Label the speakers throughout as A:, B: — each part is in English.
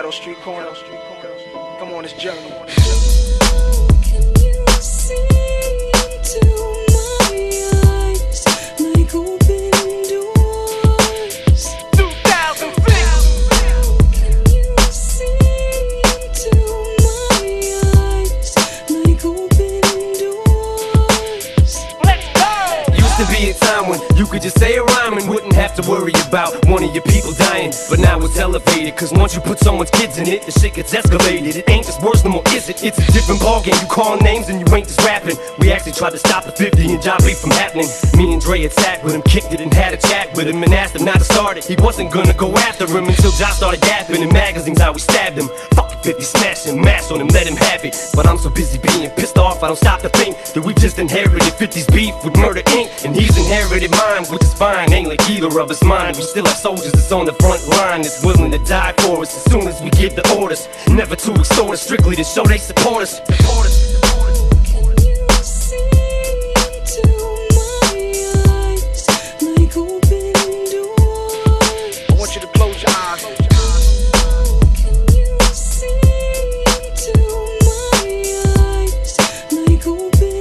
A: Ghetto Street Corner. Come on this journey.
B: Can you see into my eyes like open doors?
A: 2006.
B: Can you see into my eyes like open doors?
A: Let's go.
C: Used to be a time when you could just say a rhyme and wouldn't have to worry about one of your people dying. But now it's elevated, cause once you put someone's kids in it, the shit gets escalated. It ain't just worse no more, is it? It's a different ballgame. You call names and you ain't just rapping. We actually tried to stop the 50 and job beef from happening. Me and Dre attacked with him, kicked it and had a chat with him and asked him not to start it. He wasn't gonna go after him until Josh started yapping in magazines how we stabbed him. Fuck it, 50 smashing, mash on him, let him have it. But I'm so busy being pissed off, I don't stop to think that we just inherited 50's beef with Murder Inc. And he's inherited mine, which is fine, ain't like either of us mine. We still have soldiers that's on the front line, that's willing to die for us as soon as we give the orders. Never to extort us, strictly to show they support us.
B: Can you see into my eyes like open doors?
A: I want you to close your eyes.
B: Can you see into my eyes like open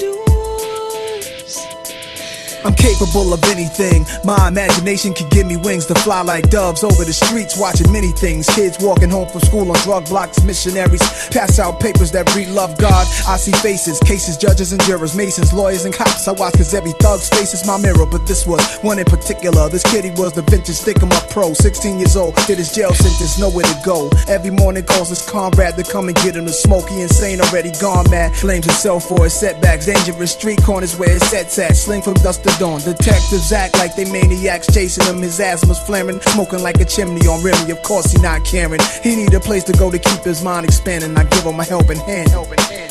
B: doors?
D: I'm capable of anything. My imagination can give me wings to fly like doves over the streets, watching many things. Kids walking home from school on drug blocks, missionaries pass out papers that read love God. I see faces, cases, judges and jurors, masons, lawyers and cops. I watch cause every thug's face is my mirror. But this was one in particular. This kid, he was the vintage stick-em-up pro, 16 years old, did his jail sentence, nowhere to go. Every morning calls his comrade to come and get him to smoke. He insane, already gone mad, blames himself for his setbacks. Dangerous street corners where his sets at, sling from dusk to dawn. Detectives act like they maniacs chasing him. His asthma's flaring, smoking like a chimney on Remy. Of course he not caring. He need a place to go to keep his mind expanding. I give him a helping hand.
B: Can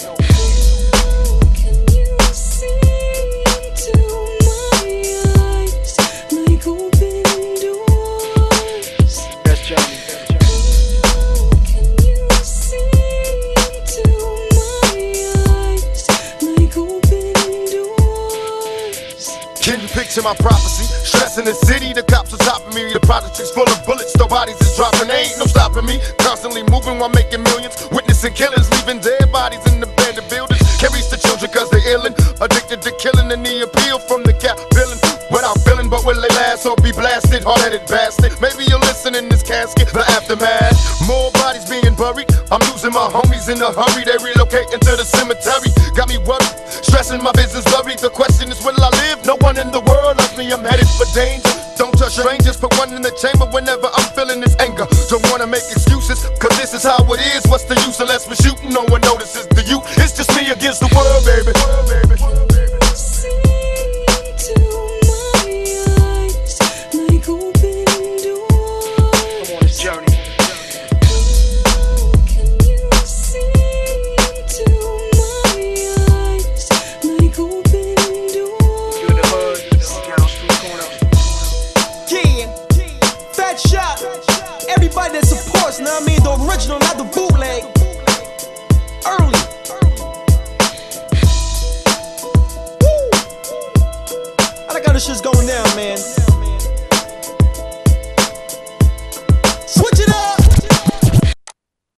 B: you see into my eyes like open doors?
A: That's Johnny.
B: Can you see into my eyes like open doors?
E: Can you picture my prophecy? Stress in the city, the cops are topping me. The project's full of bullets, the bodies is dropping. There ain't no stopping me. Constantly moving while making millions. Witnessing killers, leaving dead bodies in abandoned buildings. Can't reach the children cause they're illin'. Addicted to killing and the appeal from the cap villain. Without feeling, but will they last or be blasted? Hard-headed bastard. Maybe you'll listen in this casket, the aftermath. More bodies being buried. I'm losing my homies in a hurry. They relocating to the cemetery. Got me worried, stressing my business worried. The question is, will I live? No one in the world loves me. I'm headed for danger. Don't trust strangers. Put one in the chamber whenever I'm feeling this anger. Don't wanna make excuses, cause this is how it is. What's the use unless we're shooting? No one